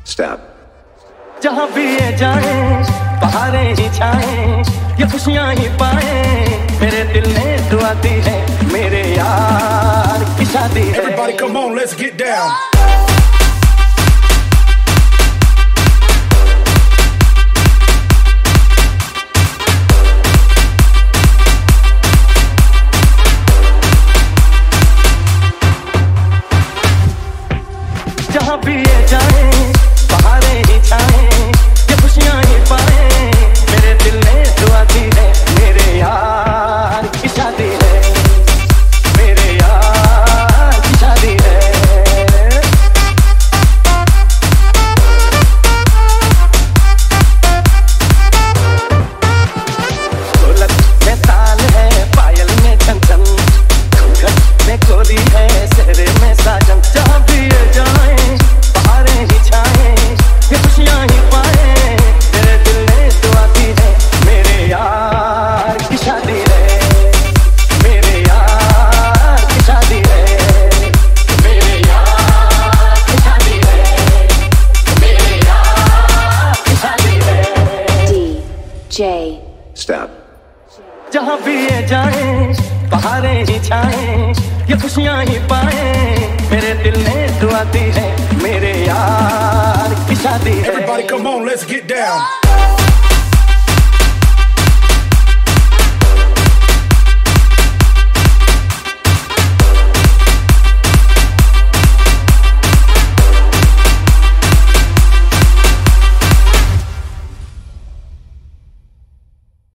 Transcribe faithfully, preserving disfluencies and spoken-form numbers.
Step. जहाँ भी ये जाए बहारें ही छाए ये खुशियाँ ही पाए मेरे दिल ने दुआ दी है मेरे यार की शादी है. Everybody come on, let's get down. जहाँ भी ये जाए बहारें ही छाए ये खुशियाँ ही पाए मेरे दिल ने दुआ दी है मेरे यार की शादी है मेरे यार की शादी है. ढोलक में ताल है पायल में छन छन घूंघट में कोली है सहरे में साजन. जहाँ भी ये जाए बहारें ही छाए ये खुशियाँ ही पाए मेरे दिल ने दुआ दी है मेरे यार की शादी है मेरे यार की शादी है मेरे यार की शादी है मेरे यार की शादी है. D J Step. जहाँ भी ये जाए बहारें ही छाए ये खुशियाँ ही पाए मेरे दिल ने दुआ दी है मेरे यार की शादी है. Everybody come on, let's get down.